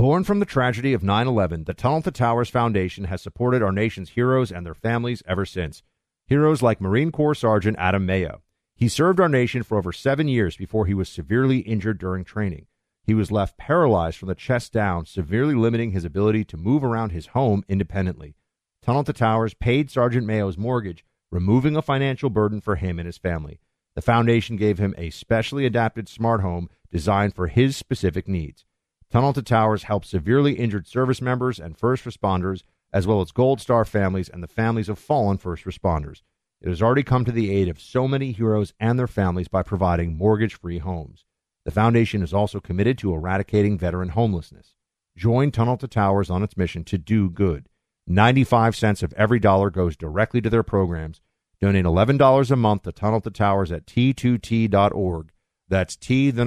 Born from the tragedy of 9/11, the Tunnel to Towers Foundation has supported our nation's heroes and their families ever since. Heroes like Marine Corps Sergeant Adam Mayo. He served our nation for over 7 years before he was severely injured during training. He was left paralyzed from the chest down, severely limiting his ability to move around his home independently. Tunnel to Towers paid Sergeant Mayo's mortgage, removing a financial burden for him and his family. The foundation gave him a specially adapted smart home designed for his specific needs. Tunnel to Towers helps severely injured service members and first responders, as well as Gold Star families and the families of fallen first responders. It has already come to the aid of so many heroes and their families by providing mortgage-free homes. The foundation is also committed to eradicating veteran homelessness. Join Tunnel to Towers on its mission to do good. 95 cents of every dollar goes directly to their programs. Donate $11 a month to Tunnel to Towers at T2T.org. That's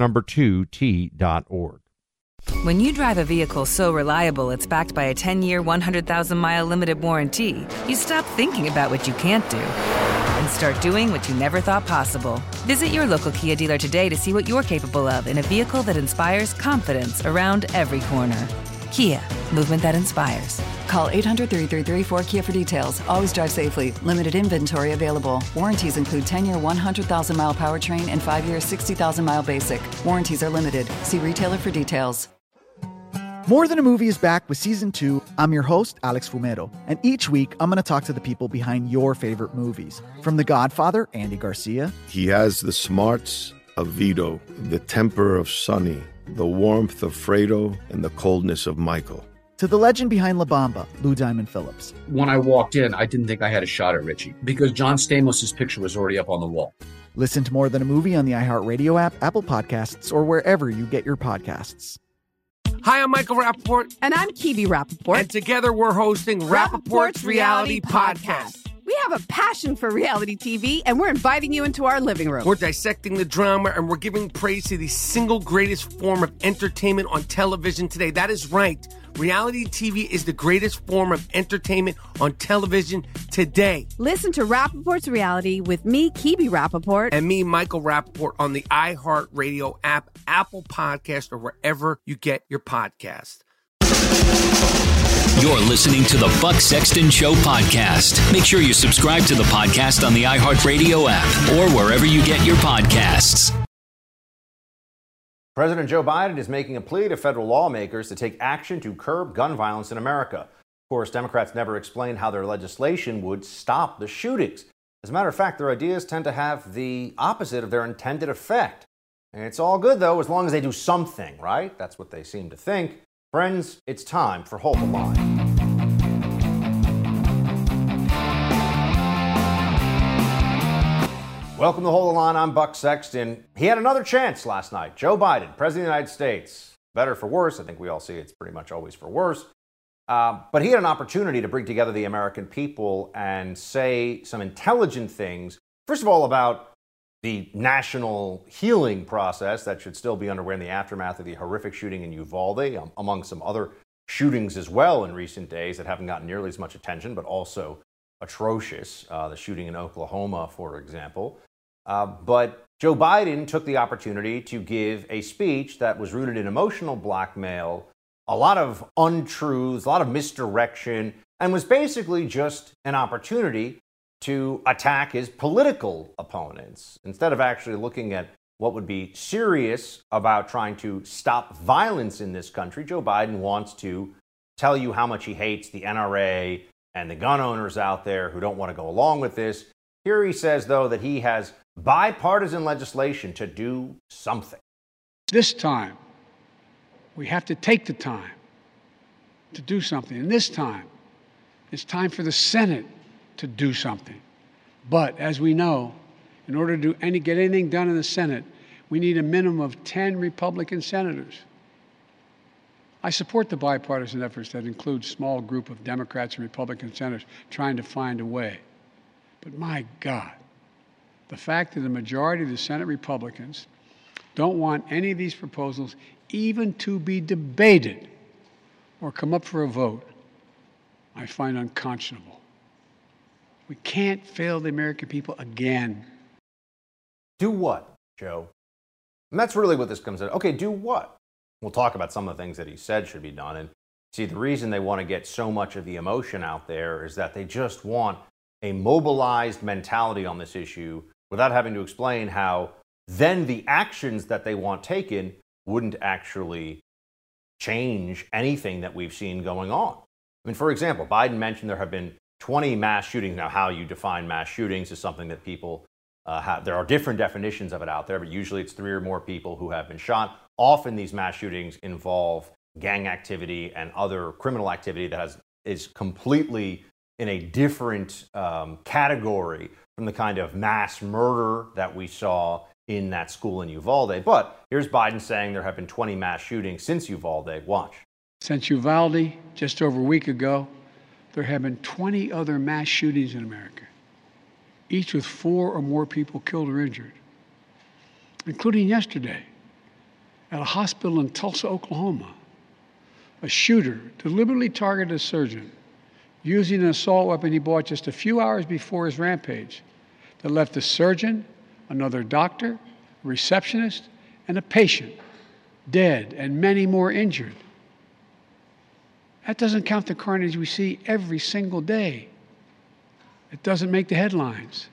T2T.org. When you drive a vehicle so reliable it's backed by a 10-year, 100,000-mile limited warranty, you stop thinking about what you can't do and start doing what you never thought possible. Visit your local Kia dealer today to see what you're capable of in a vehicle that inspires confidence around every corner. Kia, movement that inspires. Call 800-333-4KIA for details. Always drive safely. Limited inventory available. Warranties include 10-year 100,000-mile powertrain and 5-year 60,000-mile basic. Warranties are limited. See retailer for details. More Than a Movie is back with Season 2. I'm your host, Alex Fumero. And each week, I'm going to talk to the people behind your favorite movies. From The Godfather, Andy Garcia. He has the smarts of Vito, the temper of Sonny, the warmth of Fredo, and the coldness of Michael. To the legend behind La Bamba, Lou Diamond Phillips. When I walked in, I didn't think I had a shot at Richie because John Stamos' picture was already up on the wall. Listen to More Than a Movie on the iHeartRadio app, Apple Podcasts, or wherever you get your podcasts. Hi, I'm Michael Rappaport. And I'm Kibi Rappaport. And together we're hosting Rappaport's Reality Podcast. We have a passion for reality TV, and we're inviting you into our living room. We're dissecting the drama, and we're giving praise to the single greatest form of entertainment on television today. That is right. Reality TV is the greatest form of entertainment on television today. Listen to Rappaport's Reality with me, Kibi Rappaport. And me, Michael Rappaport, on the iHeartRadio app, Apple Podcast, or wherever you get your podcast. You're listening to the Buck Sexton Show podcast. Make sure you subscribe to the podcast on the iHeartRadio app or wherever you get your podcasts. President Joe Biden is making a plea to federal lawmakers to take action to curb gun violence in America. Of course, Democrats never explained how their legislation would stop the shootings. As a matter of fact, their ideas tend to have the opposite of their intended effect. And it's all good, though, as long as they do something, right? That's what they seem to think. Friends, it's time for Hold the Line. Welcome to Hold the Line. I'm Buck Sexton. He had another chance last night. Joe Biden, President of the United States. Better for worse. I think we all see it's pretty much always for worse. But he had an opportunity to bring together the American people and say some intelligent things. First of all, about the national healing process that should still be underway in the aftermath of the horrific shooting in Uvalde, among some other shootings as well in recent days that haven't gotten nearly as much attention, but also atrocious. The shooting in Oklahoma, for example. But Joe Biden took the opportunity to give a speech that was rooted in emotional blackmail, a lot of untruths, a lot of misdirection, and was basically just an opportunity to attack his political opponents instead of actually looking at what would be serious about trying to stop violence in this country. Joe Biden wants to tell you how much he hates the NRA and the gun owners out there who don't want to go along with this. Here he says, though, that he has bipartisan legislation to do something. This time, we have to take the time to do something. And this time, it's time for the Senate to do something. But as we know, in order to get anything done in the Senate, we need a minimum of 10 Republican senators. I support the bipartisan efforts that include a small group of Democrats and Republican senators trying to find a way. But my God, the fact that the majority of the Senate Republicans don't want any of these proposals even to be debated or come up for a vote, I find unconscionable. We can't fail the American people again. Do what, Joe? And that's really what this comes down to. Okay, do what? We'll talk about some of the things that he said should be done. And see, the reason they want to get so much of the emotion out there is that they just want a mobilized mentality on this issue without having to explain how then the actions that they want taken wouldn't actually change anything that we've seen going on. I mean, for example, Biden mentioned there have been 20 mass shootings. Now, how you define mass shootings is something that people have. There are different definitions of it out there, but usually it's 3 or more people who have been shot. Often these mass shootings involve gang activity and other criminal activity that is completely in a different category from the kind of mass murder that we saw in that school in Uvalde. But here's Biden saying there have been 20 mass shootings since Uvalde. Watch. Since Uvalde, just over a week ago, there have been 20 other mass shootings in America, each with 4 or more people killed or injured, including yesterday at a hospital in Tulsa, Oklahoma. A shooter deliberately targeted a surgeon using an assault weapon he bought just a few hours before his rampage that left a surgeon, another doctor, a receptionist, and a patient dead and many more injured. That doesn't count the carnage we see every single day. It doesn't make the headlines.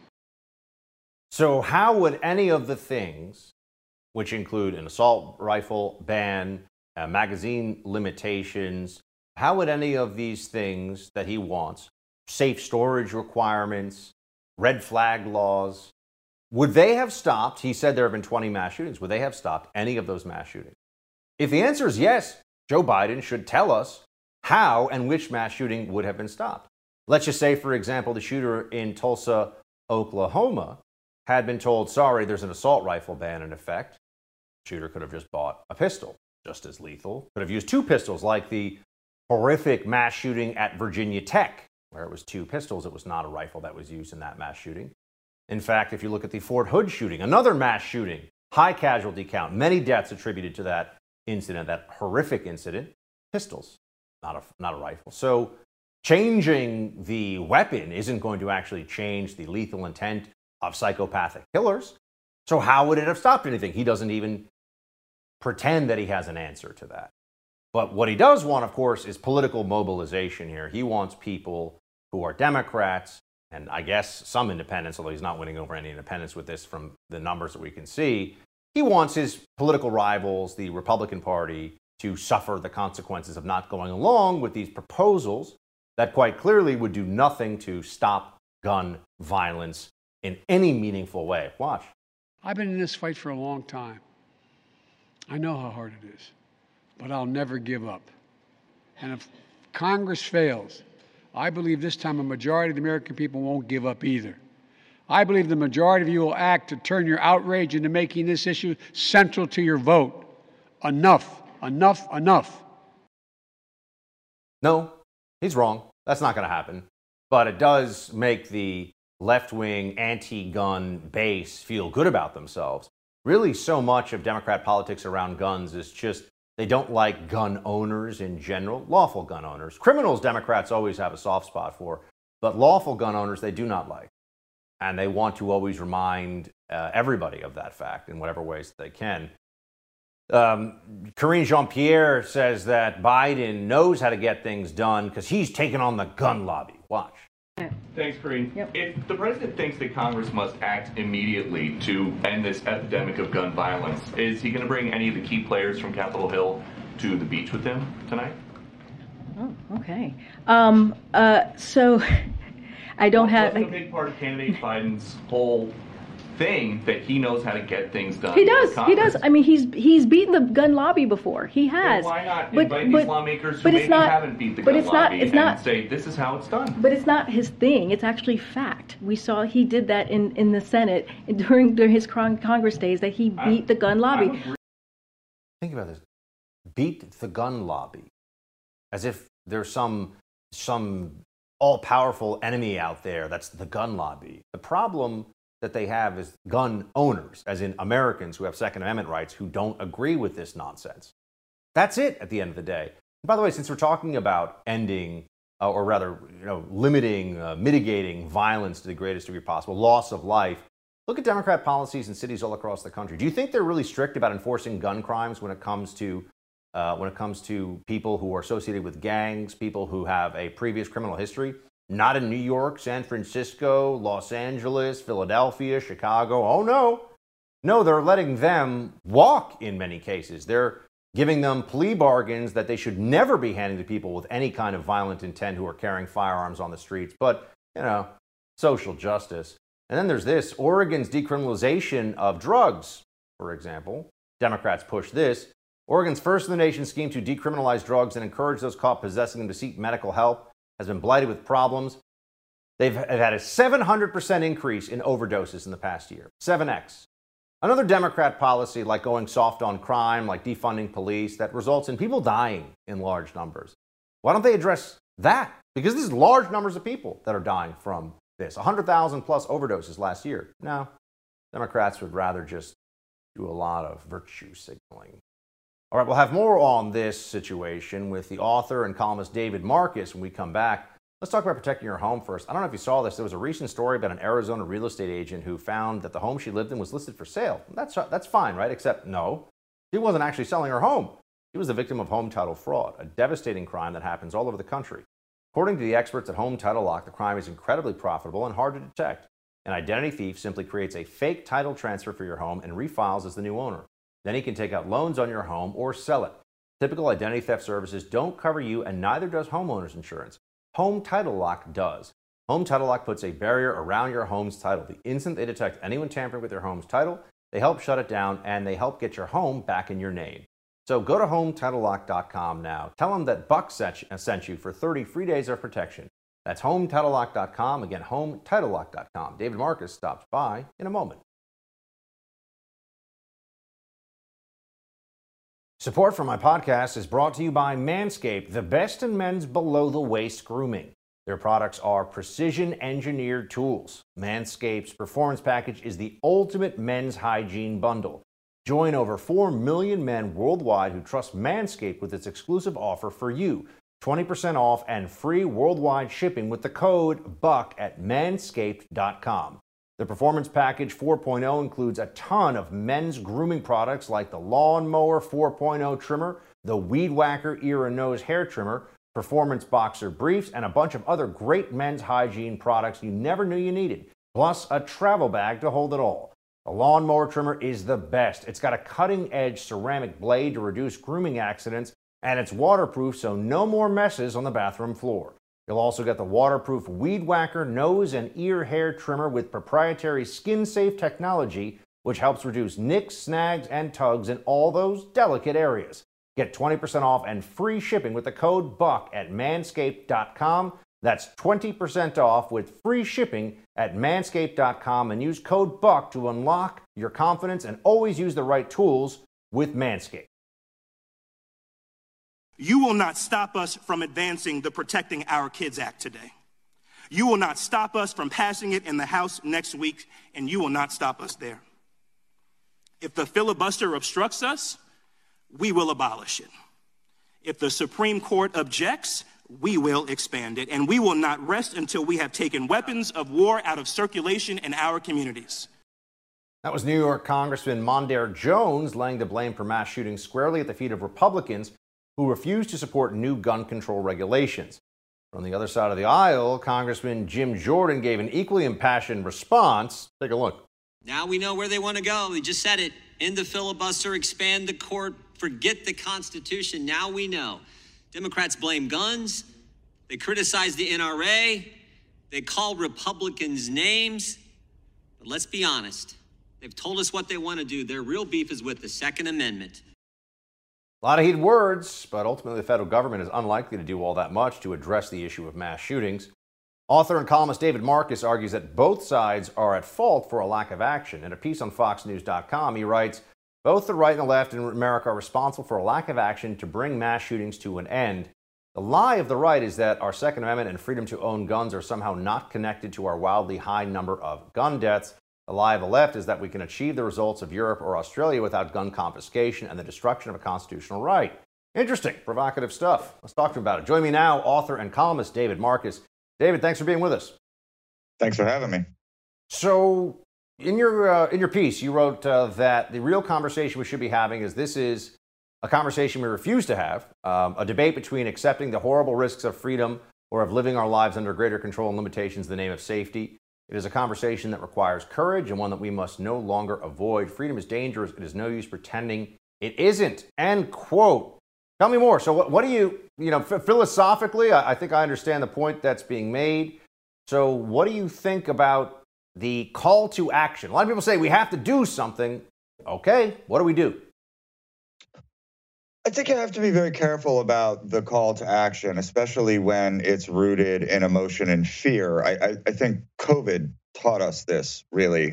So how would any of the things, which include an assault rifle ban, magazine limitations, how would any of these things that he wants, safe storage requirements, red flag laws, would they have stopped? He said there have been 20 mass shootings. Would they have stopped any of those mass shootings? If the answer is yes, Joe Biden should tell us how and which mass shooting would have been stopped. Let's just say, for example, the shooter in Tulsa, Oklahoma, had been told, sorry, there's an assault rifle ban in effect. The shooter could have just bought a pistol, just as lethal. Could have used 2 pistols, like the horrific mass shooting at Virginia Tech, where it was 2 pistols. It was not a rifle that was used in that mass shooting. In fact, if you look at the Fort Hood shooting, another mass shooting, high casualty count, many deaths attributed to that incident, that horrific incident, pistols, not a rifle. So changing the weapon isn't going to actually change the lethal intent of psychopathic killers. So how would it have stopped anything? He doesn't even pretend that he has an answer to that. But what he does want, of course, is political mobilization here. He wants people who are Democrats, and I guess some independents, although he's not winning over any independents with this from the numbers that we can see. He wants his political rivals, the Republican Party, to suffer the consequences of not going along with these proposals that quite clearly would do nothing to stop gun violence in any meaningful way. Watch. I've been in this fight for a long time. I know how hard it is, but I'll never give up. And if Congress fails, I believe this time a majority of the American people won't give up either. I believe the majority of you will act to turn your outrage into making this issue central to your vote. Enough, enough, enough. No, he's wrong. That's not going to happen. But it does make the left-wing anti-gun base feel good about themselves. Really, so much of Democrat politics around guns is just they don't like gun owners in general, lawful gun owners. Criminals, Democrats always have a soft spot for, but lawful gun owners they do not like. And they want to always remind everybody of that fact in whatever ways they can. Karine Jean-Pierre says that Biden knows how to get things done because he's taken on the gun lobby. Watch. Thanks, Karine. Yep. If the president thinks that Congress must act immediately to end this epidemic of gun violence, is he going to bring any of the key players from Capitol Hill to the beach with him tonight? Oh, okay. So I don't have. That's a big part of candidate Biden's whole thing, that he knows how to get things done. He does. He does. I mean, he's beaten the gun lobby before. He has. Then why not invite these lawmakers who maybe haven't beat the gun lobby and say this is how it's done? But it's not his thing. It's actually fact. We saw he did that in the Senate during his Congress days, that he beat the gun lobby. Think about this. Beat the gun lobby. As if there's some all-powerful enemy out there that's the gun lobby. The problem that they have is gun owners, as in Americans who have Second Amendment rights who don't agree with this nonsense. That's it at the end of the day. And by the way, since we're talking about ending, or rather, limiting, mitigating violence to the greatest degree possible, loss of life, look at Democrat policies in cities all across the country. Do you think they're really strict about enforcing gun crimes when it comes to when it comes to people who are associated with gangs, people who have a previous criminal history. Not in New York, San Francisco, Los Angeles, Philadelphia, Chicago. Oh, no. No, they're letting them walk in many cases. They're giving them plea bargains that they should never be handing to people with any kind of violent intent who are carrying firearms on the streets. But, social justice. And then there's this, Oregon's decriminalization of drugs, for example. Democrats push this. Oregon's first-in-the-nation scheme to decriminalize drugs and encourage those caught possessing them to seek medical help has been blighted with problems. They've had a 700% increase in overdoses in the past year. 7x. Another Democrat policy like going soft on crime, like defunding police, that results in people dying in large numbers. Why don't they address that? Because this is large numbers of people that are dying from this. 100,000 plus overdoses last year. No, Democrats would rather just do a lot of virtue signaling. All right, we'll have more on this situation with the author and columnist David Marcus when we come back. Let's talk about protecting your home first. I don't know if you saw this. There was a recent story about an Arizona real estate agent who found that the home she lived in was listed for sale. That's fine, right? Except no, she wasn't actually selling her home. She was the victim of home title fraud, a devastating crime that happens all over the country. According to the experts at Home Title Lock, the crime is incredibly profitable and hard to detect. An identity thief simply creates a fake title transfer for your home and refiles as the new owner. Then he can take out loans on your home or sell it. Typical identity theft services don't cover you, and neither does homeowners insurance. Home Title Lock does. Home Title Lock puts a barrier around your home's title. The instant they detect anyone tampering with your home's title, they help shut it down, and they help get your home back in your name. So go to HomeTitleLock.com now. Tell them that Buck sent you for 30 free days of protection. That's HomeTitleLock.com. Again, HomeTitleLock.com. David Marcus stops by in a moment. Support for my podcast is brought to you by Manscaped, the best in men's below-the-waist grooming. Their products are precision-engineered tools. Manscaped's Performance Package is the ultimate men's hygiene bundle. Join over 4 million men worldwide who trust Manscaped with its exclusive offer for you. 20% off and free worldwide shipping with the code BUCK at manscaped.com. The Performance Package 4.0 includes a ton of men's grooming products like the Lawn Mower 4.0 trimmer, the Weed Whacker ear and nose hair trimmer, Performance Boxer briefs, and a bunch of other great men's hygiene products you never knew you needed, plus a travel bag to hold it all. The Lawn Mower trimmer is the best. It's got a cutting-edge ceramic blade to reduce grooming accidents, and it's waterproof, so no more messes on the bathroom floor. You'll also get the waterproof Weed Whacker nose and ear hair trimmer with proprietary skin-safe technology, which helps reduce nicks, snags, and tugs in all those delicate areas. Get 20% off and free shipping with the code BUCK at manscaped.com. That's 20% off with free shipping at manscaped.com, and use code BUCK to unlock your confidence and always use the right tools with Manscaped. You will not stop us from advancing the Protecting Our Kids Act today. You will not stop us from passing it in the House next week, and you will not stop us there. If the filibuster obstructs us, we will abolish it. If the Supreme Court objects, we will expand it, and we will not rest until we have taken weapons of war out of circulation in our communities. That was New York Congressman Mondaire Jones laying the blame for mass shootings squarely at the feet of Republicans who refuse to support new gun control regulations. From the other side of the aisle, Congressman Jim Jordan gave an equally impassioned response. Take a look. Now we know where they want to go. They just said it. End the filibuster, expand the court, forget the Constitution. Now we know. Democrats blame guns. They criticize the NRA. They call Republicans names. But let's be honest. They've told us what they want to do. Their real beef is with the Second Amendment. A lot of heated words, but ultimately the federal government is unlikely to do all that much to address the issue of mass shootings. Author and columnist David Marcus argues that both sides are at fault for a lack of action. In a piece on FoxNews.com, he writes, both the right and the left in America are responsible for a lack of action to bring mass shootings to an end. The lie of the right is that our Second Amendment and freedom to own guns are somehow not connected to our wildly high number of gun deaths. The lie of the left is that we can achieve the results of Europe or Australia without gun confiscation and the destruction of a constitutional right. Interesting, provocative stuff. Let's talk to him about it. Join me now, author and columnist David Marcus. David, thanks for being with us. Thanks for having me. So, in your piece, you wrote that the real conversation we should be having is this is a conversation we refuse to have, a debate between accepting the horrible risks of freedom or of living our lives under greater control and limitations in the name of safety. It is a conversation that requires courage and one that we must no longer avoid. Freedom is dangerous. It is no use pretending it isn't. End quote. Tell me more. So what do you philosophically, I think I understand the point that's being made. So what do you think about the call to action? A lot of people say we have to do something. Okay, what do we do? I think you have to be very careful about the call to action, especially when it's rooted in emotion and fear. I think COVID taught us this, really.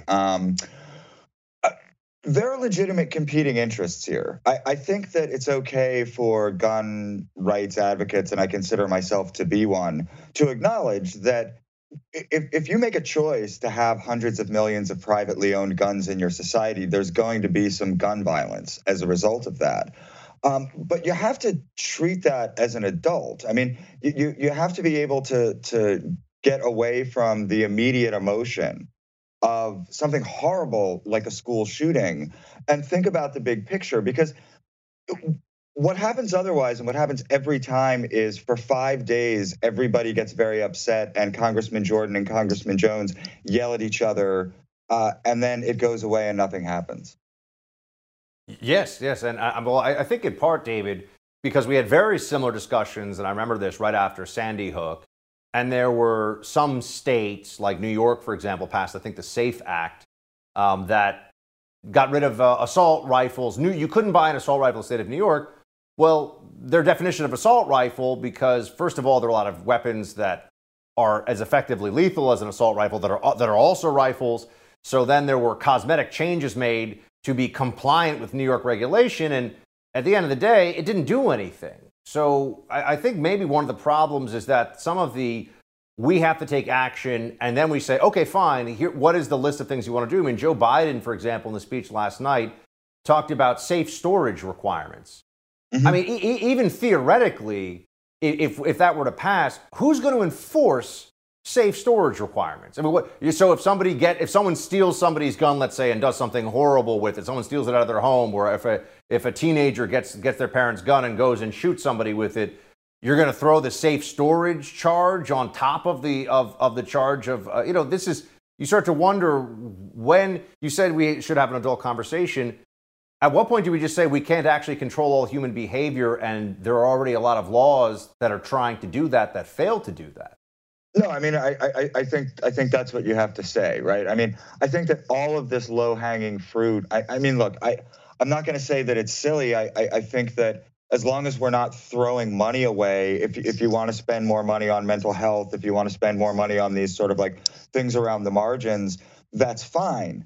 There are legitimate competing interests here. I think that it's okay for gun rights advocates, and I consider myself to be one, to acknowledge that if you make a choice to have hundreds of millions of privately owned guns in your society, there's going to be some gun violence as a result of that. But you have to treat that as an adult. I mean, you have to be able to get away from the immediate emotion of something horrible like a school shooting and think about the big picture, because what happens otherwise and what happens every time is for 5 days, everybody gets very upset and Congressman Jordan and Congressman Jones yell at each other and then it goes away and nothing happens. Yes. And I think in part, David, because we had very similar discussions, and I remember this right after Sandy Hook, and there were some states, like New York, for example, passed, I think, the SAFE Act that got rid of assault rifles. You couldn't buy an assault rifle in the state of New York. Well, their definition of assault rifle, because first of all, there are a lot of weapons that are as effectively lethal as an assault rifle that are also rifles. So then there were cosmetic changes made to be compliant with New York regulation. And at the end of the day, it didn't do anything. So I think maybe one of the problems is that some of we have to take action and then we say, okay, fine, here, what is the list of things you want to do? I mean, Joe Biden, for example, in the speech last night, talked about safe storage requirements. Mm-hmm. I mean, even theoretically, if that were to pass, who's going to enforce safe storage requirements? I mean, so if someone steals somebody's gun, let's say, and does something horrible with it, someone steals it out of their home, or if a teenager gets their parents' gun and goes and shoots somebody with it, you're going to throw the safe storage charge on top of the charge of this is, you start to wonder, when you said we should have an adult conversation, at what point do we just say we can't actually control all human behavior, and there are already a lot of laws that are trying to do that fail to do that? No, I mean, I think that's what you have to say, right? I mean, I think that all of this low-hanging fruit, I mean, look, I'm not going to say that it's silly. I think that as long as we're not throwing money away, if you want to spend more money on mental health, if you want to spend more money on these sort of like things around the margins, that's fine.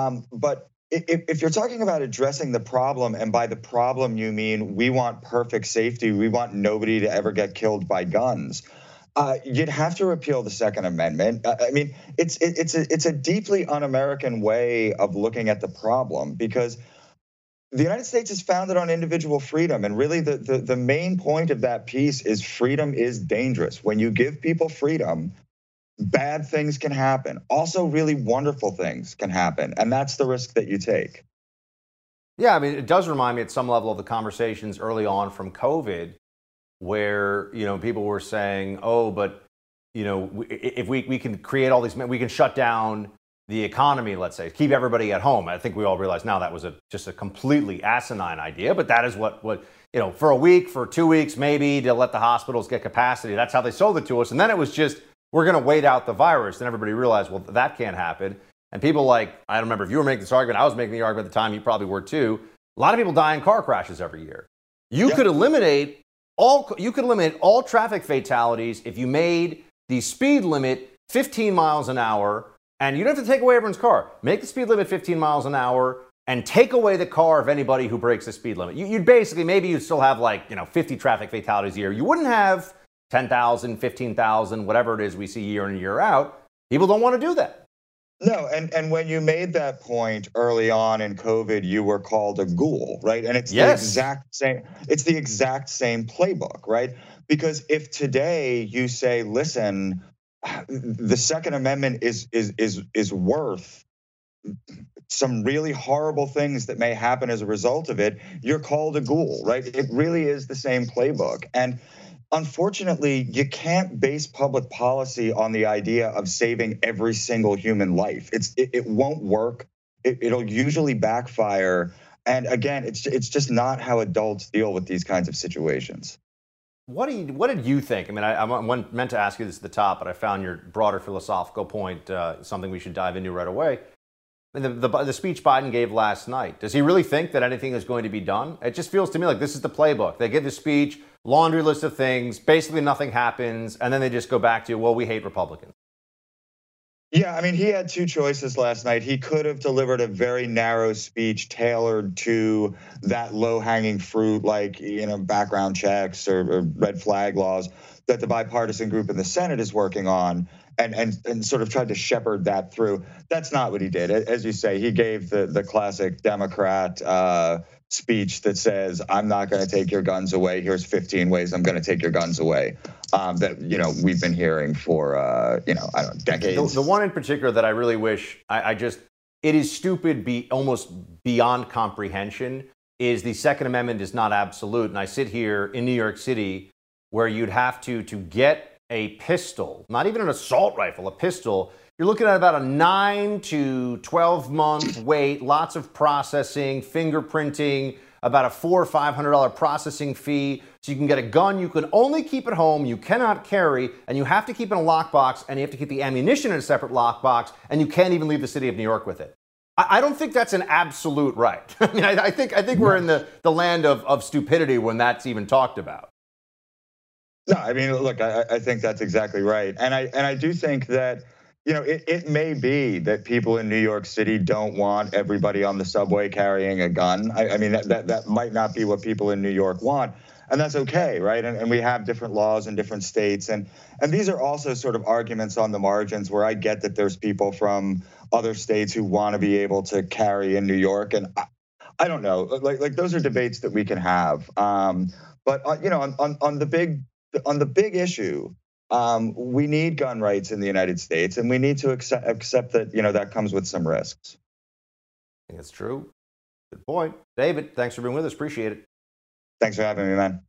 But if you're talking about addressing the problem, and by the problem you mean we want perfect safety, we want nobody to ever get killed by guns, you'd have to repeal the Second Amendment. I mean, it's a deeply un-American way of looking at the problem, because the United States is founded on individual freedom. And really the main point of that piece is freedom is dangerous. When you give people freedom, bad things can happen. Also, really wonderful things can happen. And that's the risk that you take. Yeah, I mean, it does remind me at some level of the conversations early on from COVID, where, people were saying, oh, but, if we can create all these, we can shut down the economy, let's say, keep everybody at home. I think we all realize now that was just a completely asinine idea, but that is what for a week, for 2 weeks, maybe, to let the hospitals get capacity. That's how they sold it to us. And then it was just, we're going to wait out the virus. And everybody realized, well, that can't happen. And people I don't remember if you were making this argument, I was making the argument at the time, you probably were too. A lot of people die in car crashes every year. You could eliminate all traffic fatalities if you made the speed limit 15 miles an hour, and you don't have to take away everyone's car. Make the speed limit 15 miles an hour and take away the car of anybody who breaks the speed limit. You'd basically, maybe you'd still have 50 traffic fatalities a year. You wouldn't have 10,000, 15,000, whatever it is we see year in and year out. People don't want to do that. No, and when you made that point early on in COVID, you were called a ghoul, right? And it's the exact same. It's the exact same playbook, right? Because if today you say, listen, the Second Amendment is worth some really horrible things that may happen as a result of it, you're called a ghoul, right? It really is the same playbook. And unfortunately, you can't base public policy on the idea of saving every single human life. It won't work. It'll usually backfire. And again, it's just not how adults deal with these kinds of situations. What did you think? I mean, I meant to ask you this at the top, but I found your broader philosophical point, something we should dive into right away. The speech Biden gave last night, does he really think that anything is going to be done? It just feels to me like this is the playbook. They give the speech, laundry list of things, basically nothing happens, and then they just go back to, well, we hate Republicans. Yeah, I mean, he had two choices last night. He could have delivered a very narrow speech tailored to that low-hanging fruit, like, background checks or red flag laws that the bipartisan group in the Senate is working on, and sort of tried to shepherd that through. That's not what he did. As you say, he gave the classic Democrat speech that says, I'm not going to take your guns away. Here's 15 ways I'm going to take your guns away. That, we've been hearing for, I don't know, decades. The one in particular that I really wish, it is stupid, almost beyond comprehension, is the Second Amendment is not absolute. And I sit here in New York City where you'd have to get a pistol, not even an assault rifle, a pistol, you're looking at about a 9 to 12 month wait, lots of processing, fingerprinting, about a $400 or $500 processing fee. So you can get a gun, you can only keep at home, you cannot carry, and you have to keep in a lockbox, and you have to keep the ammunition in a separate lockbox, and you can't even leave the city of New York with it. I don't think that's an absolute right. I mean, I think we're in the land of stupidity when that's even talked about. No, I mean, look, I think that's exactly right. And I do think that, it may be that people in New York City don't want everybody on the subway carrying a gun. I mean, that might not be what people in New York want. And that's okay, right? And we have different laws in different states. And these are also sort of arguments on the margins where I get that there's people from other states who want to be able to carry in New York. And I don't know, like those are debates that we can have. But on the big issue, we need gun rights in the United States, and we need to accept that, that comes with some risks. I think it's true. Good point. David, thanks for being with us. Appreciate it. Thanks for having me, man.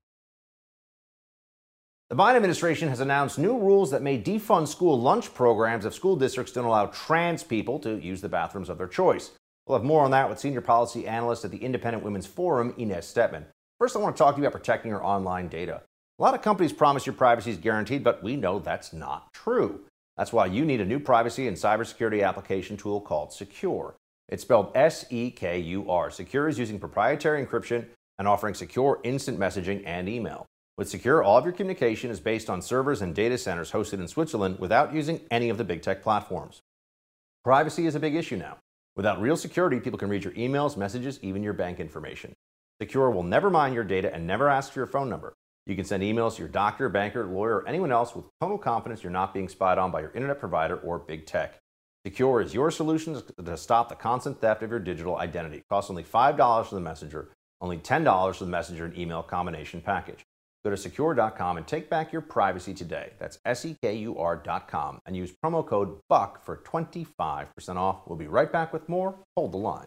The Biden administration has announced new rules that may defund school lunch programs if school districts don't allow trans people to use the bathrooms of their choice. We'll have more on that with senior policy analyst at the Independent Women's Forum, Inez Stepman. First, I want to talk to you about protecting your online data. A lot of companies promise your privacy is guaranteed, but we know that's not true. That's why you need a new privacy and cybersecurity application tool called Secure. It's spelled S-E-K-U-R. Secure is using proprietary encryption and offering secure instant messaging and email. With Secure, all of your communication is based on servers and data centers hosted in Switzerland without using any of the big tech platforms. Privacy is a big issue now. Without real security, people can read your emails, messages, even your bank information. Secure will never mine your data and never ask for your phone number. You can send emails to your doctor, banker, lawyer, or anyone else with total confidence you're not being spied on by your internet provider or big tech. Secure is your solution to stop the constant theft of your digital identity. It costs only $5 for the messenger, only $10 for the messenger and email combination package. Go to secure.com and take back your privacy today. That's SEKUR.com and use promo code BUCK for 25% off. We'll be right back with more. Hold the line.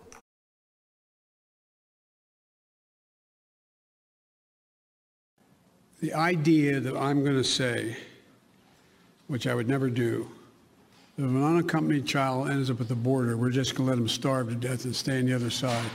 The idea that I'm going to say, which I would never do, that if an unaccompanied child ends up at the border, we're just going to let him starve to death and stay on the other side.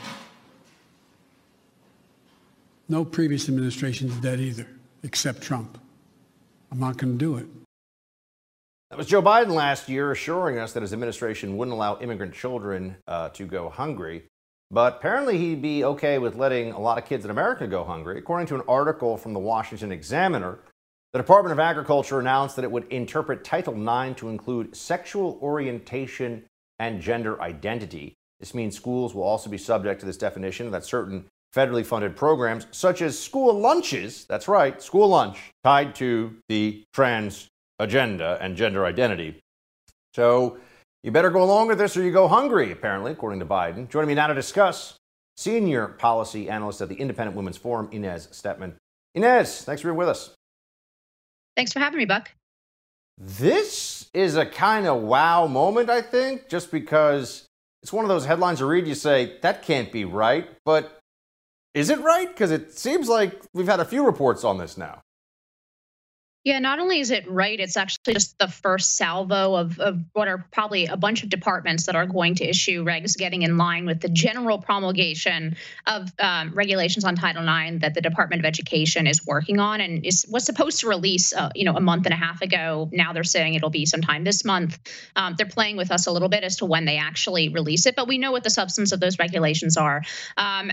No previous administration did that either, except Trump. I'm not going to do it. That was Joe Biden last year assuring us that his administration wouldn't allow immigrant children to go hungry. But apparently he'd be okay with letting a lot of kids in America go hungry. According to an article from the Washington Examiner, the Department of Agriculture announced that it would interpret Title IX to include sexual orientation and gender identity. This means schools will also be subject to this definition, that certain federally funded programs, such as school lunches, that's right, school lunch, tied to the trans agenda and gender identity. So you better go along with this or you go hungry, apparently, according to Biden. Joining me now to discuss, senior policy analyst at the Independent Women's Forum, Inez Stepman. Inez, thanks for being with us. Thanks for having me, Buck. This is a kind of wow moment, I think, just because it's one of those headlines you read, you say, that can't be right. But is it right? Because it seems like we've had a few reports on this now. Yeah, not only is it right, it's actually just the first salvo of what are probably a bunch of departments that are going to issue regs getting in line with the general promulgation of regulations on Title IX that the Department of Education is working on and was supposed to release, a month and a half ago. Now they're saying it'll be sometime this month. They're playing with us a little bit as to when they actually release it, but we know what the substance of those regulations are, and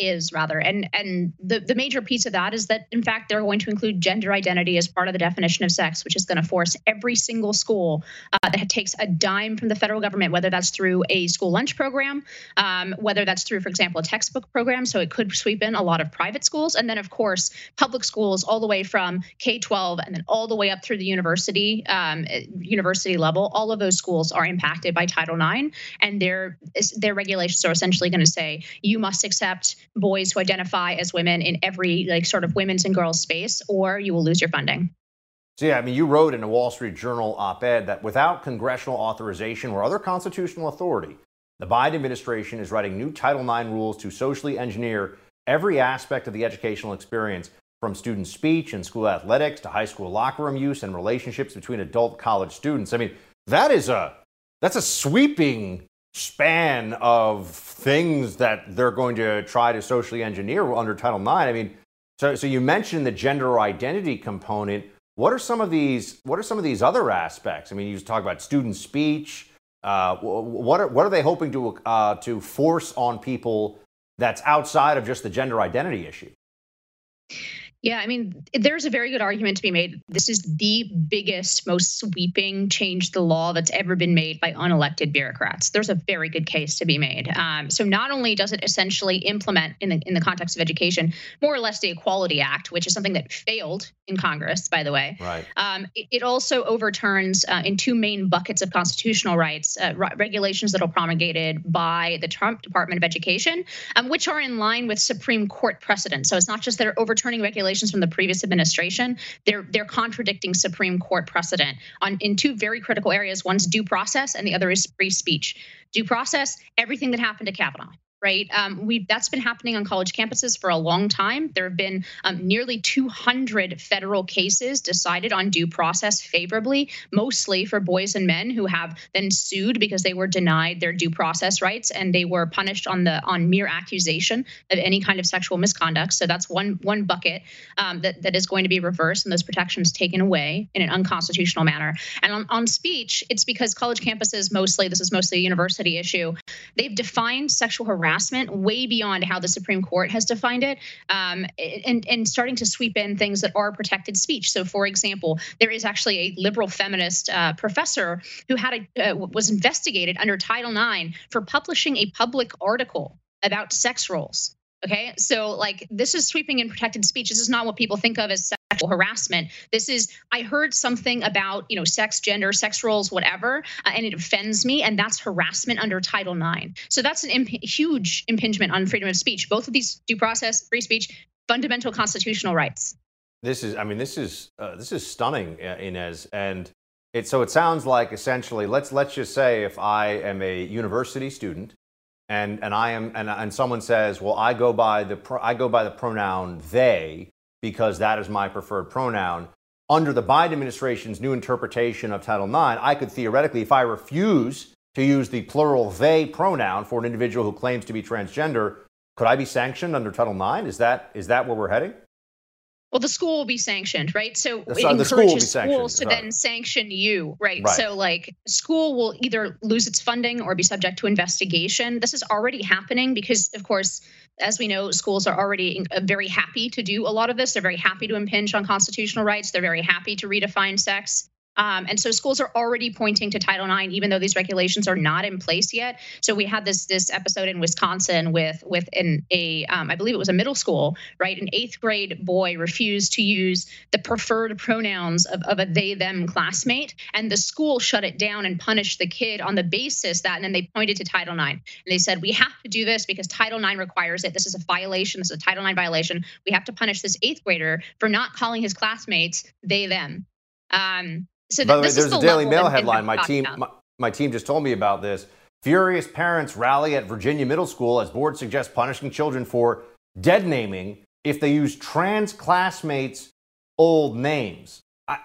the major piece of that is that, in fact, they're going to include gender identity as part of the definition of sex, which is going to force every single school that takes a dime from the federal government, whether that's through a school lunch program, whether that's through, for example, a textbook program. So it could sweep in a lot of private schools. And then, of course, public schools all the way from K-12 and then all the way up through the university level. All of those schools are impacted by Title IX, and their regulations are essentially going to say you must accept boys who identify as women in every sort of women's and girls space, or you will lose your funding. So, yeah, I mean, you wrote in a Wall Street Journal op-ed that without congressional authorization or other constitutional authority, the Biden administration is writing new Title IX rules to socially engineer every aspect of the educational experience, from student speech and school athletics to high school locker room use and relationships between adult college students. I mean, that's a sweeping span of things that they're going to try to socially engineer under Title IX. I mean, so you mentioned the gender identity component. What are some of these other aspects? I mean, you talk about student speech. What are they hoping to force on people that's outside of just the gender identity issue? Yeah, I mean, there's a very good argument to be made. This is the biggest, most sweeping change to the law that's ever been made by unelected bureaucrats. There's a very good case to be made. So not only does it essentially implement, in the context of education, more or less the Equality Act, which is something that failed in Congress, by the way. Right. It also overturns in two main buckets of constitutional rights, regulations that are promulgated by the Trump Department of Education, which are in line with Supreme Court precedent. So it's not just they're overturning regulations from the previous administration, they're contradicting Supreme Court precedent in two very critical areas. One's due process and the other is free speech. Due process, everything that happened to Kavanaugh. Right. That's been happening on college campuses for a long time. There have been nearly 200 federal cases decided on due process favorably, mostly for boys and men who have then sued because they were denied their due process rights and they were punished on mere accusation of any kind of sexual misconduct. So that's one bucket that is going to be reversed and those protections taken away in an unconstitutional manner. And on speech, it's because college campuses this is mostly a university issue. They've defined sexual harassment way beyond how the Supreme Court has defined it, and starting to sweep in things that are protected speech. So, for example, there is actually a liberal feminist professor who was investigated under Title IX for publishing a public article about sex roles. Okay, so this is sweeping in protected speech. This is not what people think of as sexual harassment. This is, I heard something about, sex, gender, sex roles, whatever, and it offends me, and that's harassment under Title IX. So that's an huge impingement on freedom of speech. Both of these, due process, free speech, fundamental constitutional rights. This is stunning, Inez, and it sounds like essentially, let's just say if I am a university student. And someone says, well, I go by the pronoun they because that is my preferred pronoun. Under the Biden administration's new interpretation of Title IX, I could theoretically, if I refuse to use the plural they pronoun for an individual who claims to be transgender, could I be sanctioned under Title IX? Is that where we're heading? Well, the school will be sanctioned, right? So it encourages schools to then sanction you, right? So school will either lose its funding or be subject to investigation. This is already happening because, of course, as we know, schools are already very happy to do a lot of this. They're very happy to impinge on constitutional rights. They're very happy to redefine sex. And so schools are already pointing to Title IX, even though these regulations are not in place yet. So we had this episode in Wisconsin with I believe it was a middle school, right? An 8th grade boy refused to use the preferred pronouns of a they/them classmate, and the school shut it down and punished the kid on the basis that, and then they pointed to Title IX. And they said, we have to do this because Title IX requires it. This is a violation. This is a Title IX violation. We have to punish this 8th grader for not calling his classmates they/them. So by the way, there's a Daily Mail headline. My team just told me about this. Furious parents rally at Virginia Middle School as board suggests punishing children for dead naming if they use trans classmates' old names.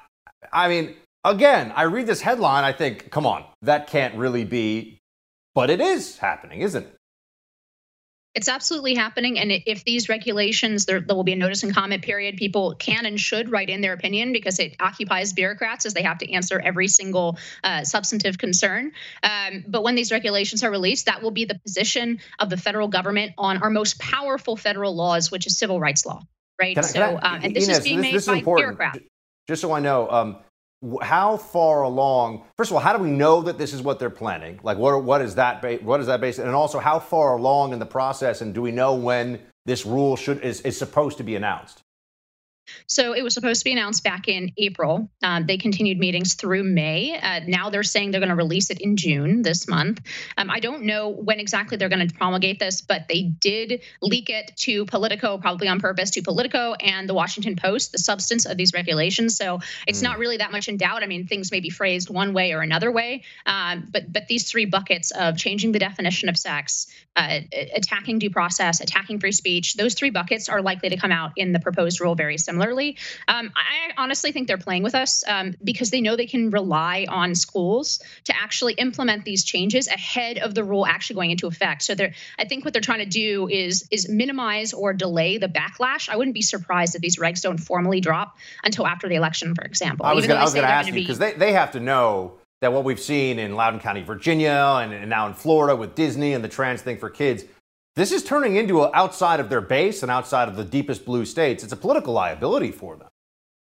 I mean, again, I read this headline, I think, come on, that can't really be, but it is happening, isn't it? It's absolutely happening. And if these regulations, there will be a notice and comment period. People can and should write in their opinion because it occupies bureaucrats as they have to answer every single substantive concern. But when these regulations are released, that will be the position of the federal government on our most powerful federal laws, which is civil rights law, right? And this Inez, is being made this by important. bureaucrats. Just so I know, how far along? First of all, how do we know that this is what they're planning? Like, what is that based? And also, how far along in the process? And do we know when this rule is supposed to be announced? So it was supposed to be announced back in April. They continued meetings through May. Now they're saying they're going to release it in June this month. I don't know when exactly they're going to promulgate this, but they did leak it to Politico, probably on purpose, to Politico and the Washington Post, the substance of these regulations. So it's not really that much in doubt. I mean, things may be phrased one way or another way, but these three buckets of changing the definition of sex, attacking due process, attacking free speech, those three buckets are likely to come out in the proposed rule very similarly. I honestly think they're playing with us because they know they can rely on schools to actually implement these changes ahead of the rule actually going into effect. So I think what they're trying to do is minimize or delay the backlash. I wouldn't be surprised if these regs don't formally drop until after the election, for example. I was going to ask you, because they have to know that what we've seen in Loudoun County, Virginia, and now in Florida with Disney and the trans thing for kids, this is turning into outside of their base and outside of the deepest blue states. It's a political liability for them.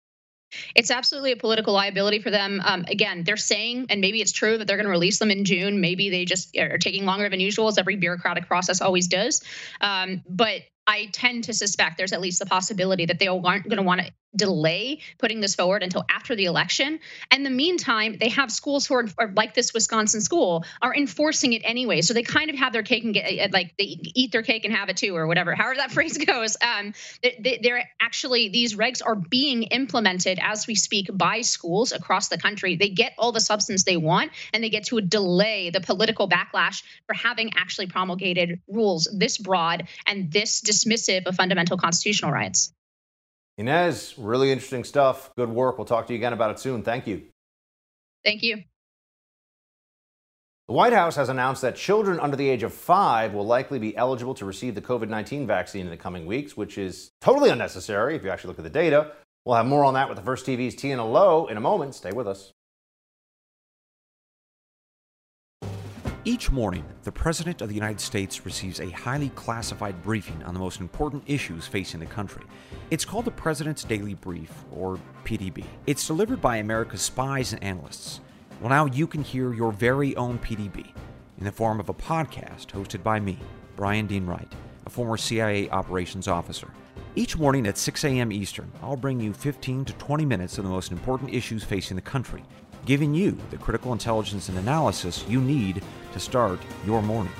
It's absolutely a political liability for them. Again, they're saying, and maybe it's true, that they're going to release them in June. Maybe they just are taking longer than usual, as every bureaucratic process always does. But I tend to suspect there's at least the possibility that they aren't going to want to delay putting this forward until after the election. In the meantime, they have schools who are like this Wisconsin school are enforcing it anyway. So they kind of have their cake and they eat their cake and have it too, or whatever, however that phrase goes. They're actually, these regs are being implemented as we speak by schools across the country. They get all the substance they want, and they get to delay the political backlash for having actually promulgated rules this broad and this dismissive of fundamental constitutional rights. Inez, really interesting stuff. Good work. We'll talk to you again about it soon. Thank you. Thank you. The White House has announced that children under the age of 5 will likely be eligible to receive the COVID-19 vaccine in the coming weeks, which is totally unnecessary if you actually look at the data. We'll have more on that with the First TV's Tiana Lowe in a moment. Stay with us. Each morning, the President of the United States receives a highly classified briefing on the most important issues facing the country. It's called the President's Daily Brief, or PDB. It's delivered by America's spies and analysts. Well, now you can hear your very own PDB in the form of a podcast hosted by me, Brian Dean Wright, a former CIA operations officer. Each morning at 6 a.m. Eastern, I'll bring you 15 to 20 minutes of the most important issues facing the country, giving you the critical intelligence and analysis you need to start your morning.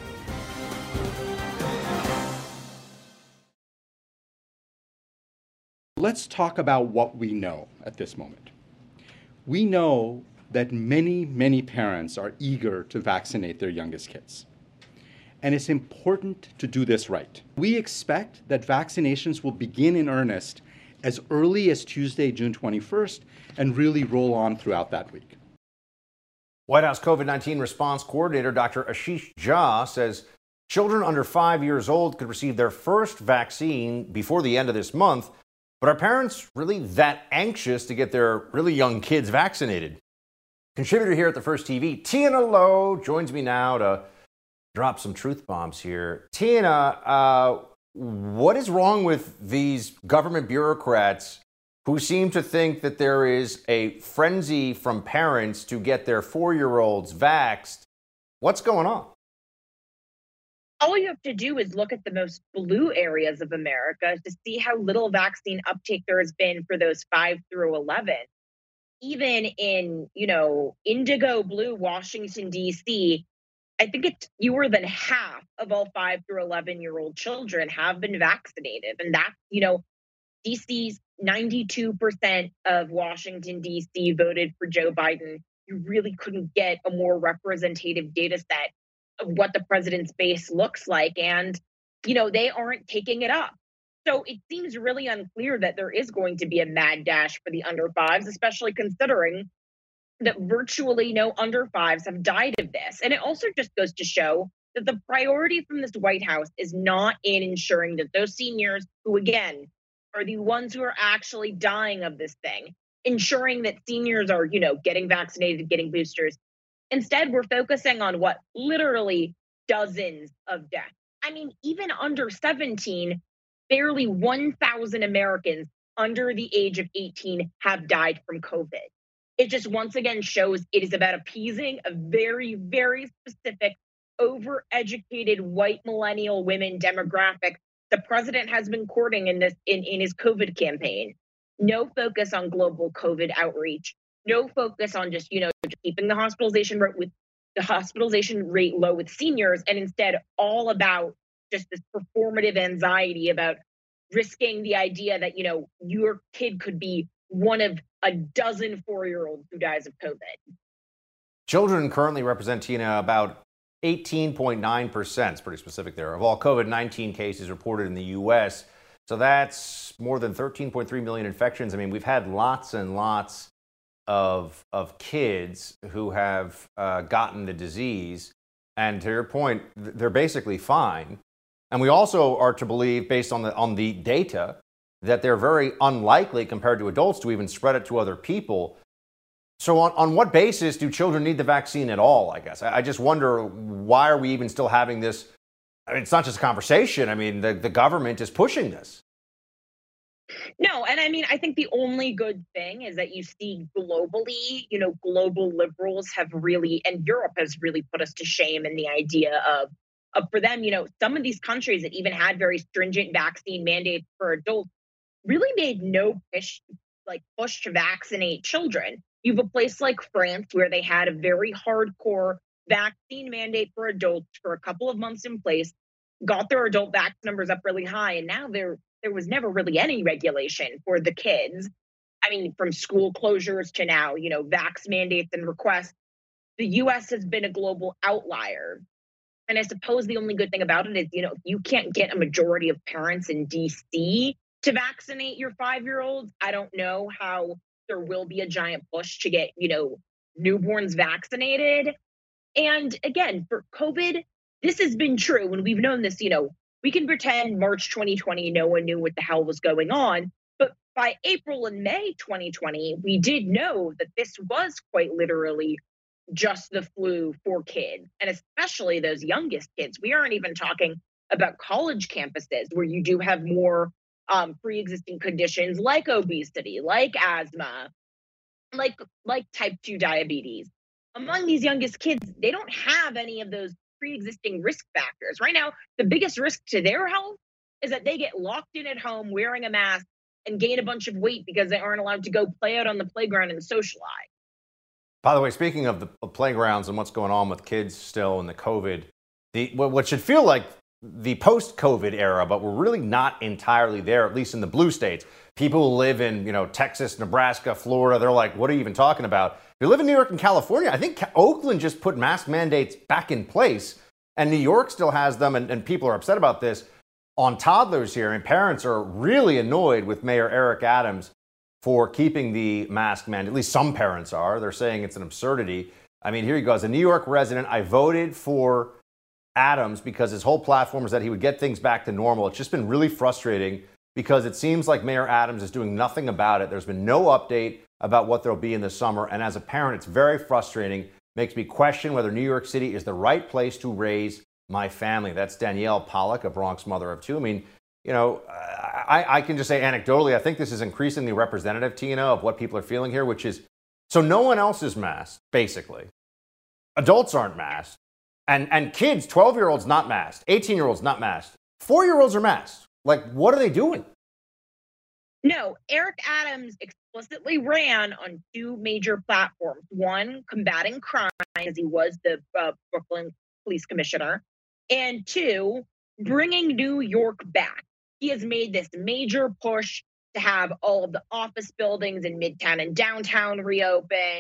Let's talk about what we know at this moment. We know that many, many parents are eager to vaccinate their youngest kids. And it's important to do this right. We expect that vaccinations will begin in earnest as early as Tuesday, June 21st, and really roll on throughout that week. White House COVID-19 response coordinator Dr. Ashish Jha says children under 5 years old could receive their first vaccine before the end of this month. But are parents really that anxious to get their really young kids vaccinated? Contributor here at the First TV, Tiana Lowe, joins me now to drop some truth bombs here. Tiana, what is wrong with these government bureaucrats who seem to think that there is a frenzy from parents to get their 4-year-olds vaxxed? What's going on? All you have to do is look at the most blue areas of America to see how little vaccine uptake there has been for those 5 through 11. Even in, indigo blue Washington, D.C., I think it's fewer than half of all 5 through 11-year-old children have been vaccinated. And that's, D.C.'s 92% of Washington, D.C. voted for Joe Biden. You really couldn't get a more representative data set of what the president's base looks like. And, they aren't taking it up. So it seems really unclear that there is going to be a mad dash for the under fives, especially considering that virtually no under fives have died of this. And it also just goes to show that the priority from this White House is not in ensuring that those seniors who, again, are the ones who are actually dying of this thing, ensuring that seniors are, getting vaccinated, getting boosters. Instead, we're focusing on what literally dozens of deaths. I mean, even under 17, barely 1,000 Americans under the age of 18 have died from COVID. It just once again shows it is about appeasing a very, very specific, overeducated white millennial women demographic the president has been courting in his COVID campaign. No focus on global COVID outreach. No focus on just keeping the hospitalization rate low with seniors, and instead all about just this performative anxiety about risking the idea that your kid could be one of a dozen 4-year-olds who dies of COVID. Children currently represent, Tina, about 18.9%, it's pretty specific there, of all COVID-19 cases reported in the U.S. So that's more than 13.3 million infections. I mean, we've had lots and lots of kids who have gotten the disease. And to your point, they're basically fine. And we also are to believe, based on the data, that they're very unlikely compared to adults to even spread it to other people. So on what basis do children need the vaccine at all, I guess? I just wonder, why are we even still having this? I mean, it's not just a conversation. I mean, the government is pushing this. No, and I mean, I think the only good thing is that you see globally, global liberals have really, and Europe has really put us to shame in the idea of for them, some of these countries that even had very stringent vaccine mandates for adults really made no push to vaccinate children. You have a place like France where they had a very hardcore vaccine mandate for adults for a couple of months in place, got their adult vax numbers up really high, and now there was never really any regulation for the kids. I mean, from school closures to now, vax mandates and requests. The U.S. has been a global outlier. And I suppose the only good thing about it is, if you can't get a majority of parents in D.C. to vaccinate your 5-year-olds, I don't know how there will be a giant push to get, newborns vaccinated. And again, for COVID, this has been true. And we've known this, we can pretend March 2020, no one knew what the hell was going on. But by April and May 2020, we did know that this was quite literally just the flu for kids, and especially those youngest kids. We aren't even talking about college campuses where you do have more pre-existing conditions like obesity, like asthma, like type 2 diabetes. Among these youngest kids, they don't have any of those pre-existing risk factors. Right now, the biggest risk to their health is that they get locked in at home wearing a mask and gain a bunch of weight because they aren't allowed to go play out on the playground and socialize. By the way, speaking of the playgrounds and what's going on with kids still in the COVID, what should feel like the post-COVID era, but we're really not entirely there, at least in the blue states. People who live in, Texas, Nebraska, Florida, they're like, what are you even talking about? If you live in New York and California, I think Oakland just put mask mandates back in place, and New York still has them, and people are upset about this on toddlers here, and parents are really annoyed with Mayor Eric Adams for keeping the mask mandate. At least some parents are. They're saying it's an absurdity. I mean, here he goes. A New York resident, I voted for Adams because his whole platform is that he would get things back to normal. It's just been really frustrating because it seems like Mayor Adams is doing nothing about it. There's been no update about what there'll be in the summer. And as a parent, it's very frustrating. Makes me question whether New York City is the right place to raise my family. That's Danielle Pollock, a Bronx mother of 2. I mean, I can just say anecdotally, I think this is increasingly representative, Tina, of what people are feeling here, which is, so no one else is masked, basically. Adults aren't masked. And kids, 12-year-olds not masked, 18-year-olds not masked, 4-year-olds are masked. Like, what are they doing? No, Eric Adams explicitly ran on 2 major platforms. One, combating crime, as he was the Brooklyn police commissioner. And 2, bringing New York back. He has made this major push to have all of the office buildings in Midtown and downtown reopened,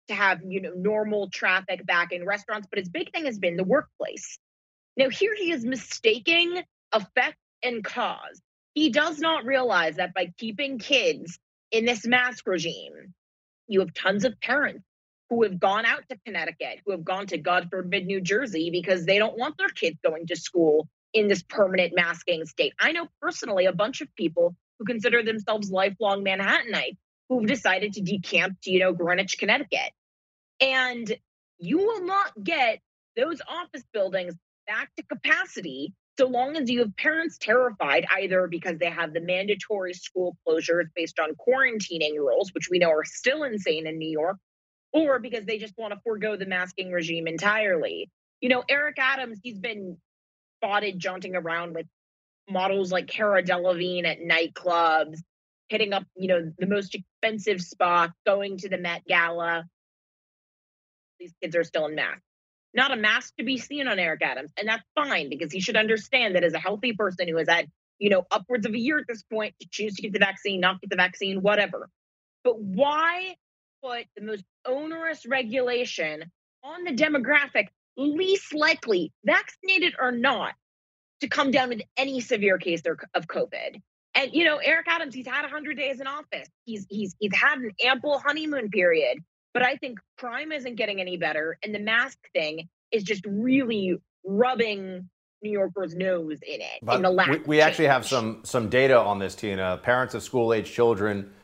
to have, normal traffic back in restaurants. But his big thing has been the workplace. Now, here he is mistaking effect and cause. He does not realize that by keeping kids in this mask regime, you have tons of parents who have gone out to Connecticut, who have gone to, God forbid, New Jersey, because they don't want their kids going to school in this permanent masking state. I know personally a bunch of people who consider themselves lifelong Manhattanites who've decided to decamp to, Greenwich, Connecticut. And you will not get those office buildings back to capacity so long as you have parents terrified, either because they have the mandatory school closures based on quarantining rules, which we know are still insane in New York, or because they just want to forego the masking regime entirely. Eric Adams, he's been spotted jaunting around with models like Cara Delevingne at nightclubs, hitting up, the most expensive spots, going to the Met Gala. These kids are still in masks. Not a mask to be seen on Eric Adams. And that's fine, because he should understand that as a healthy person who has had, upwards of a year at this point to choose to get the vaccine, not get the vaccine, whatever. But why put the most onerous regulation on the demographic least likely, vaccinated or not, to come down with any severe case of COVID? And, Eric Adams, he's had 100 days in office. He's had an ample honeymoon period. But I think crime isn't getting any better, and the mask thing is just really rubbing New Yorkers' nose in it. But in the lack we actually have some data on this, Tina. Parents of school-age children,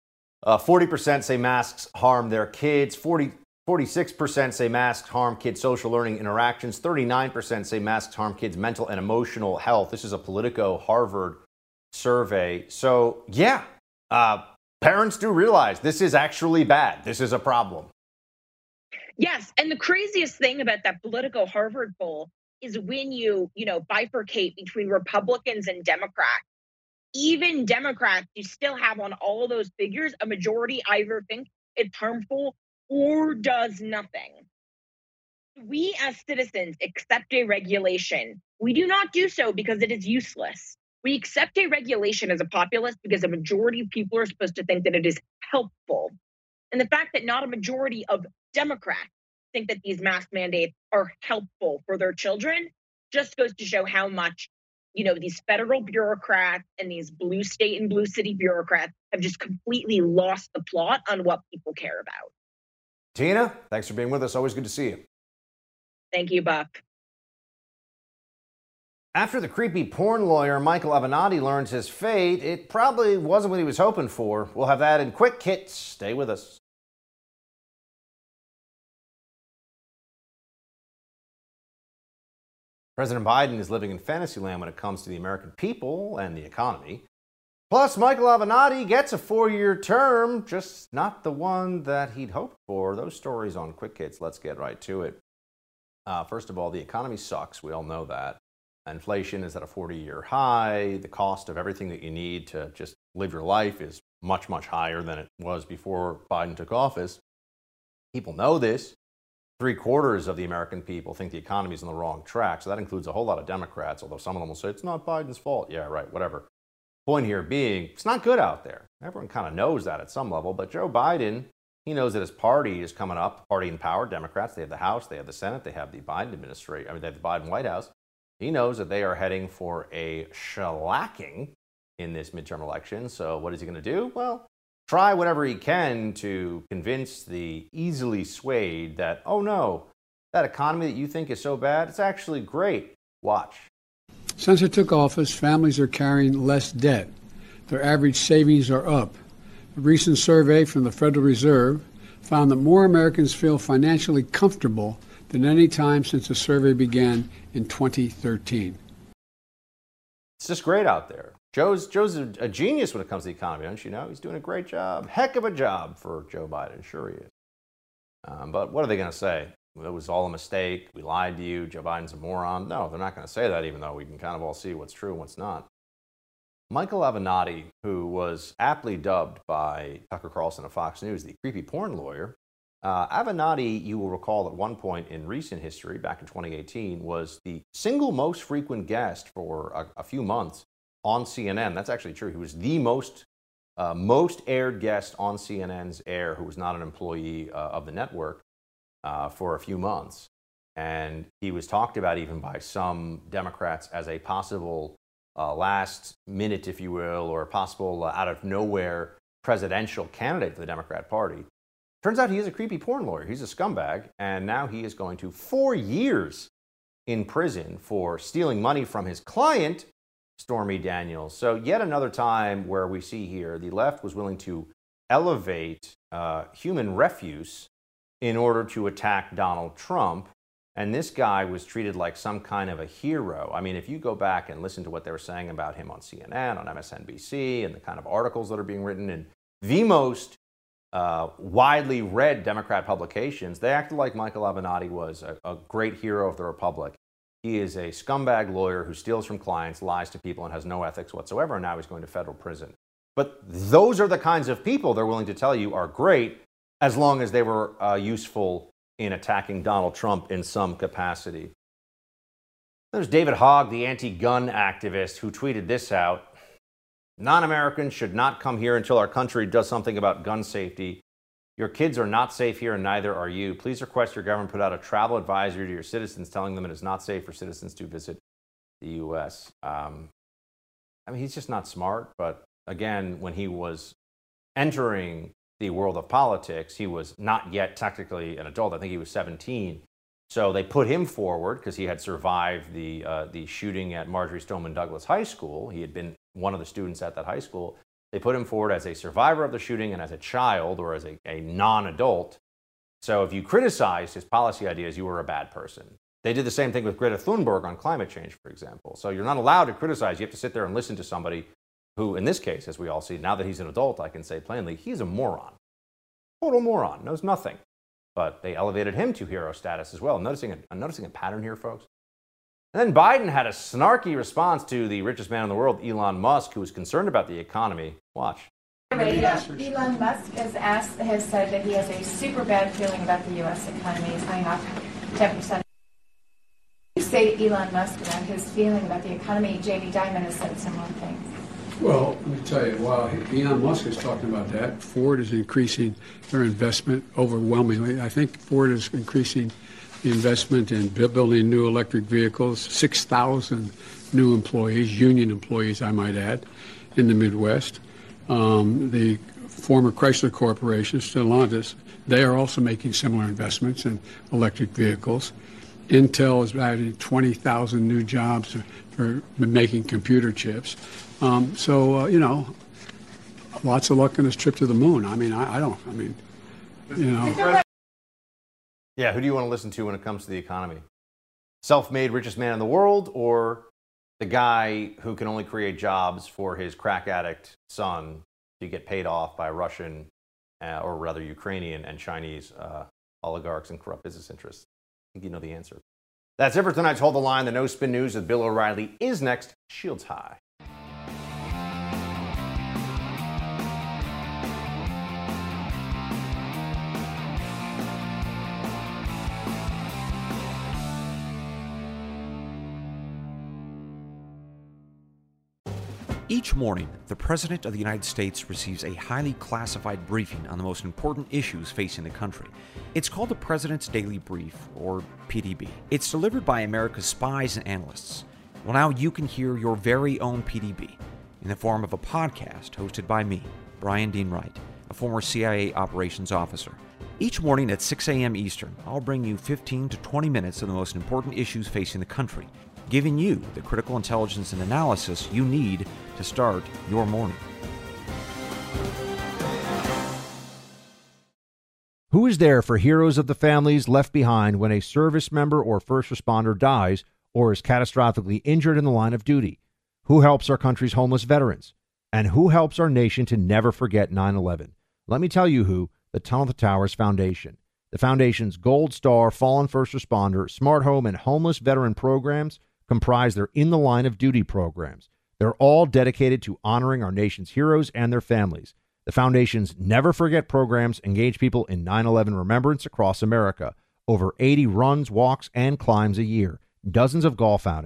40% say masks harm their kids. 46% say masks harm kids' social learning interactions. 39% say masks harm kids' mental and emotional health. This is a Politico Harvard survey. So, yeah. Parents do realize this is actually bad. This is a problem. Yes. And the craziest thing about that Politico Harvard poll is when you bifurcate between Republicans and Democrats, even Democrats, you still have on all of those figures, a majority either think it's harmful or does nothing. We as citizens accept a regulation. We do not do so because it is useless. We accept a regulation as a populace because a majority of people are supposed to think that it is helpful. And the fact that not a majority of Democrats think that these mask mandates are helpful for their children just goes to show how much, these federal bureaucrats and these blue state and blue city bureaucrats have just completely lost the plot on what people care about. Tina, thanks for being with us. Always good to see you. Thank you, Buck. After the creepy porn lawyer Michael Avenatti learns his fate, it probably wasn't what he was hoping for. We'll have that in quick hits. Stay with us. President Biden is living in fantasy land when it comes to the American people and the economy. Plus, Michael Avenatti gets a 4-year term, just not the one that he'd hoped for. Those stories on quick hits. Let's get right to it. First of all, the economy sucks. We all know that. Inflation is at a 40-year high. The cost of everything that you need to just live your life is much, much higher than it was before Biden took office. People know this. 3/4 of the American people think the economy is on the wrong track. So that includes a whole lot of Democrats, although some of them will say it's not Biden's fault. Yeah, right, whatever. Point here being, it's not good out there. Everyone kind of knows that at some level. But Joe Biden, he knows that his party is coming up, party in power, Democrats. They have the House, they have the Senate, they have the Biden administration. They have the Biden White House. He knows that they are heading for a shellacking in this midterm election. So what is he going to do? Well, try whatever he can to convince the easily swayed that, oh no, that economy that you think is so bad, it's actually great. Watch. Since I took office, families are carrying less debt. Their average savings are up. A recent survey from the Federal Reserve found that more Americans feel financially comfortable than any time since the survey began in 2013. It's just great out there. Joe's a genius when it comes to the economy, don't you know? He's doing a great job. Heck of a job for Joe Biden. Sure he is. But what are they going to say? It was all a mistake. We lied to you. Joe Biden's a moron. No, they're not going to say that, even though we can kind of all see what's true and what's not. Michael Avenatti, who was aptly dubbed by Tucker Carlson of Fox News the creepy porn lawyer, Avenatti, you will recall at one point in recent history, back in 2018, was the single most frequent guest for a few months on CNN. That's actually true. He was the most most aired guest on CNN's air who was not an employee of the network for a few months. And he was talked about even by some Democrats as a possible last minute, if you will, or a possible out of nowhere presidential candidate for the Democrat Party. Turns out he is a creepy porn lawyer. He's a scumbag. And now he is going to 4 years in prison for stealing money from his client, Stormy Daniels. So yet another time where we see here the left was willing to elevate human refuse in order to attack Donald Trump. And this guy was treated like some kind of a hero. I mean, if you go back and listen to what they were saying about him on CNN, on MSNBC, and the kind of articles that are being written in the most widely read Democrat publications, they acted like Michael Avenatti was a great hero of the Republic. He is a scumbag lawyer who steals from clients, lies to people, and has no ethics whatsoever, and now he's going to federal prison. But those are the kinds of people they're willing to tell you are great as long as they were useful in attacking Donald Trump in some capacity. There's David Hogg, the anti-gun activist, who tweeted this out. Non-Americans should not come here until our country does something about gun safety. Your kids are not safe here and neither are you. Please request your government put out a travel advisory to your citizens telling them it is not safe for citizens to visit the U.S. I mean, he's just not smart. But again, when he was entering the world of politics, he was not yet technically an adult. I think he was 17. So they put him forward because he had survived the shooting at Marjory Stoneman Douglas High School. He had been one of the students at that high school. They put him forward as a survivor of the shooting and as a child or as a non-adult. So if you criticized his policy ideas, you were a bad person. They did the same thing with Greta Thunberg on climate change, for example. So you're not allowed to criticize. You have to sit there and listen to somebody who, in this case, as we all see, now that he's an adult, I can say plainly, he's a moron. Total moron, knows nothing. But they elevated him to hero status as well. I'm noticing a pattern here, folks. And then Biden had a snarky response to the richest man in the world, Elon Musk, who was concerned about the economy. Watch. Elon Musk has said that he has a super bad feeling about the U.S. economy. It's going off 10%. You say Elon Musk about his feeling about the economy. Jamie Dimon has said similar things. Well, let me tell you, while Elon Musk is talking about that, Ford is increasing their investment overwhelmingly. I think Ford is increasing the investment in building new electric vehicles, 6,000 new employees, union employees, I might add, in the Midwest. The former Chrysler Corporation, Stellantis, they are also making similar investments in electric vehicles. Intel is adding 20,000 new jobs for making computer chips. You know, lots of luck on this trip to the moon. I mean, Yeah, who do you want to listen to when it comes to the economy? Self-made richest man in the world, or the guy who can only create jobs for his crack addict son to get paid off by Russian, or rather Ukrainian and Chinese oligarchs and corrupt business interests? I think you know the answer. That's it for tonight's Hold the Line. The No Spin News with Bill O'Reilly is next. Shields high. Each morning, the President of the United States receives a highly classified briefing on the most important issues facing the country. It's called the President's Daily Brief, or PDB. It's delivered by America's spies and analysts. Well, now you can hear your very own PDB in the form of a podcast hosted by me, Brian Dean Wright, a former CIA operations officer. Each morning at 6 a.m. Eastern, I'll bring you 15 to 20 minutes of the most important issues facing the country, giving you the critical intelligence and analysis you need to start your morning. Who is there for heroes of the families left behind when a service member or first responder dies or is catastrophically injured in the line of duty? Who helps our country's homeless veterans? And who helps our nation to never forget 9/11? Let me tell you who: the Tunnel to Towers Foundation. The Foundation's Gold Star, Fallen First Responder, Smart Home, and Homeless Veteran programs comprise their In the Line of Duty programs. They're all dedicated to honoring our nation's heroes and their families. The Foundation's Never Forget programs engage people in 9/11 remembrance across America. Over 80 runs, walks, and climbs a year, dozens of golf outings,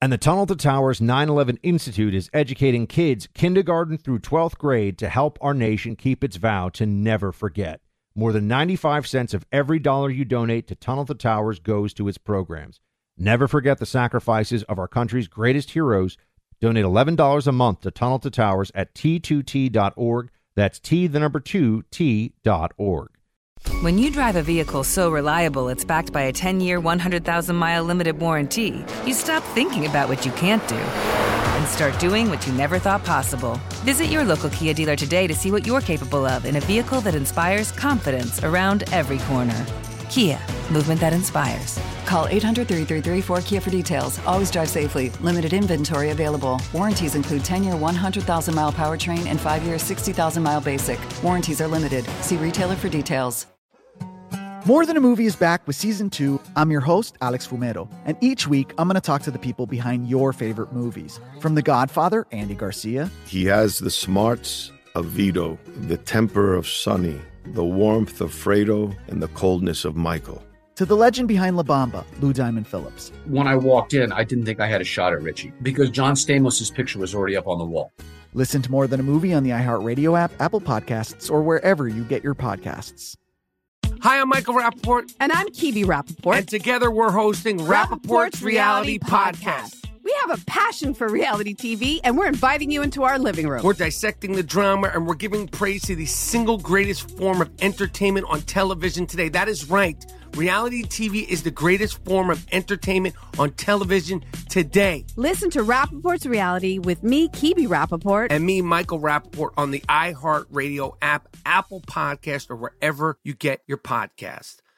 And the Tunnel to Towers 9/11 Institute is educating kids kindergarten through 12th grade to help our nation keep its vow to never forget. More than 95 cents of every dollar you donate to Tunnel to Towers goes to its programs. Never forget the sacrifices of our country's greatest heroes. Donate $11 a month to Tunnel to Towers at T2T.org. That's T2T.org. When you drive a vehicle so reliable it's backed by a 10-year, 100,000-mile limited warranty, you stop thinking about what you can't do and start doing what you never thought possible. Visit your local Kia dealer today to see what you're capable of in a vehicle that inspires confidence around every corner. Kia, movement that inspires. Call 800-333-4KIA for details. Always drive safely. Limited inventory available. Warranties include 10-year 100,000-mile powertrain and 5-year 60,000-mile basic. Warranties are limited. See retailer for details. More Than a Movie is back with Season 2. I'm your host, Alex Fumero, and each week I'm going to talk to the people behind your favorite movies. From The Godfather, Andy Garcia. He has the smarts of Vito, the temper of Sonny, the warmth of Fredo, and the coldness of Michael. To the legend behind La Bamba, Lou Diamond Phillips. When I walked in, I didn't think I had a shot at Richie because John Stamos' picture was already up on the wall. Listen to More Than a Movie on the iHeartRadio app, Apple Podcasts, or wherever you get your podcasts. Hi, I'm Michael Rappaport. And I'm Kibi Rappaport. And together we're hosting Rappaport's Reality Podcast. We have a passion for reality TV, and we're inviting you into our living room. We're dissecting the drama, and we're giving praise to the single greatest form of entertainment on television today. That is right. Reality TV is the greatest form of entertainment on television today. Listen to Rappaport's Reality with me, Kibi Rappaport. And me, Michael Rappaport, on the iHeartRadio app, Apple Podcast, or wherever you get your podcast.